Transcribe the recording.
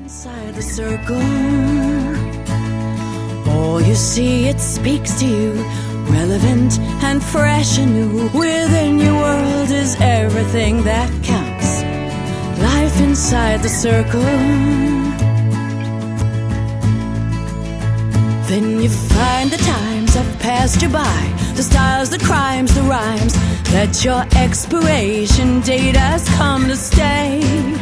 inside the circle. All you see, it speaks to you, relevant and fresh and new. Within your world is everything that counts. Life inside the circle. Then you find the times have passed you by, the styles, the crimes, the rhymes, that your expiration date has come to stay.